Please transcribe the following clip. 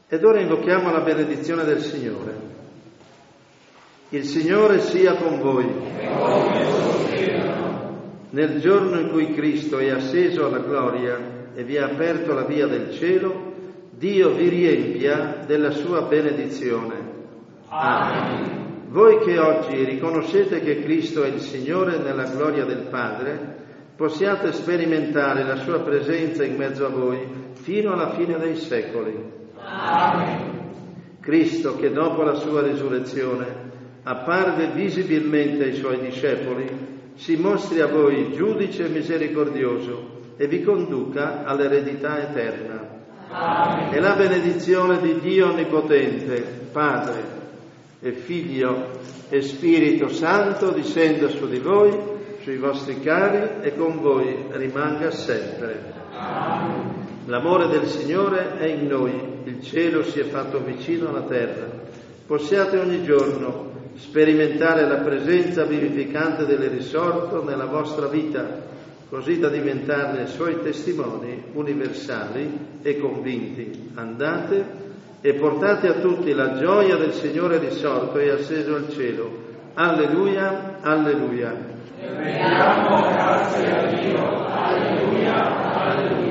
Ed ora invochiamo la benedizione del Signore. Il Signore sia con voi. Nel giorno in cui Cristo è asceso alla gloria e vi ha aperto la via del cielo, Dio vi riempia della sua benedizione. Amen. Voi che oggi riconoscete che Cristo è il Signore nella gloria del Padre, possiate sperimentare la sua presenza in mezzo a voi fino alla fine dei secoli. Amen. Cristo, che dopo la sua risurrezione apparve visibilmente ai suoi discepoli, si mostri a voi giudice misericordioso e vi conduca all'eredità eterna. Amen. E la benedizione di Dio Onnipotente, Padre e Figlio e Spirito Santo discenda su di voi, sui vostri cari e con voi rimanga sempre. Amen. L'amore del Signore è in noi, il cielo si è fatto vicino alla terra. Possiate ogni giorno sperimentare la presenza vivificante del risorto nella vostra vita, così da diventarne suoi testimoni universali e convinti. Andate e portate a tutti la gioia del Signore risorto e asceso al cielo. Alleluia, alleluia. Rendiamo grazie a Dio. Alleluia, alleluia.